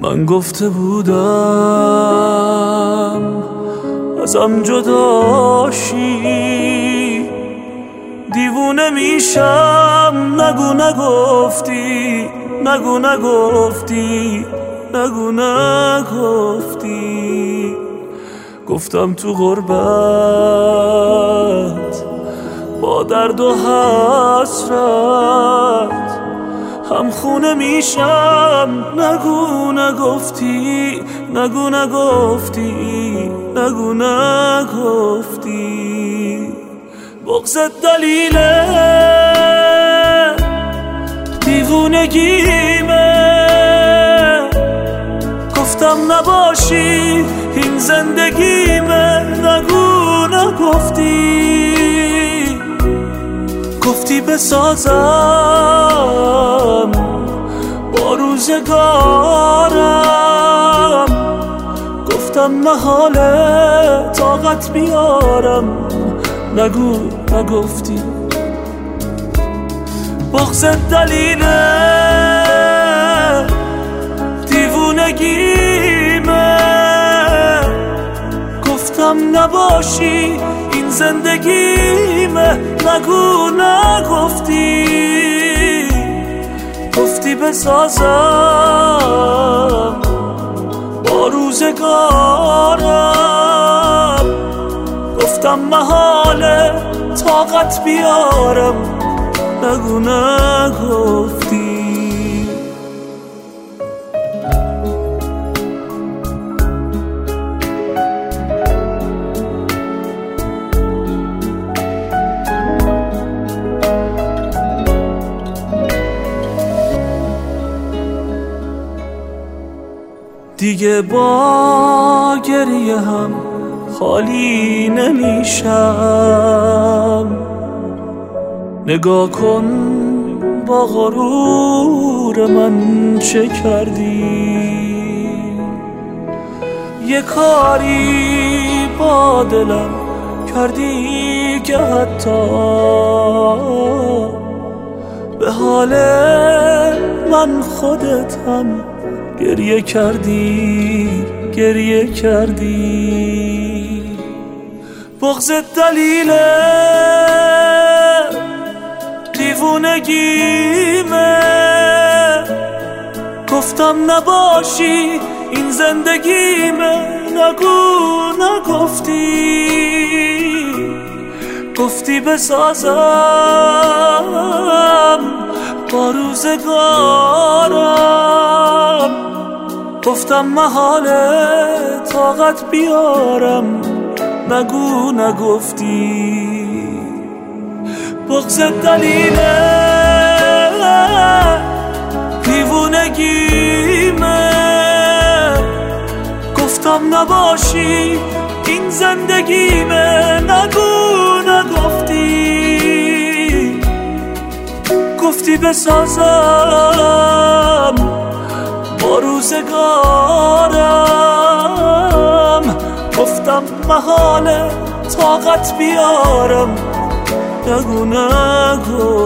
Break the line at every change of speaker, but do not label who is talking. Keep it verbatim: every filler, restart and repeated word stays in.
من گفته بودم ازم جداشی، دیوونه میشم. نگو نگفتی، نگو نگفتی، نگو نگفتی. گفتم تو غربت با درد و حسرت هم خونه میشم. نگو نگفتی، نگو نگفتی، نگو نگفتی. بغضت دلیله دیوونگیمه، گفتم نباشی این زندگیمه. نگو نگفتی، گفتی بسازم با روزگارم. گفتم محاله طاقت بیارم. نگو نگفتی. بغضت دلیله دیوونگیمه، گفتم نباشی این زندگیمه. نگو نگفتی، گفتی بسازم با روزگارم. گفتم محاله طاقت بیارم. نگو نگفتی. دیگه با گریه هم خالی نمیشم. نگاه کن با غرور من چه کردی. یه کاری با دلم کردی که حتی به حال من خودت هم گریه کردی، گریه کردی. بغضت دلیله دیوونگیمه، گفتم نباشی این زندگیمه. نگو نگفتی، گفتی بسازم با روزگارم. گفتم محاله طاقت بیارم. نگو نگفتی. بغضت دلیله دیوونگیمه، گفتم نباشی این زندگیمه. نگو نگفتی، گفتی بسازم با روزگارم. گفتم محاله طاقت بیارم. نگو نگو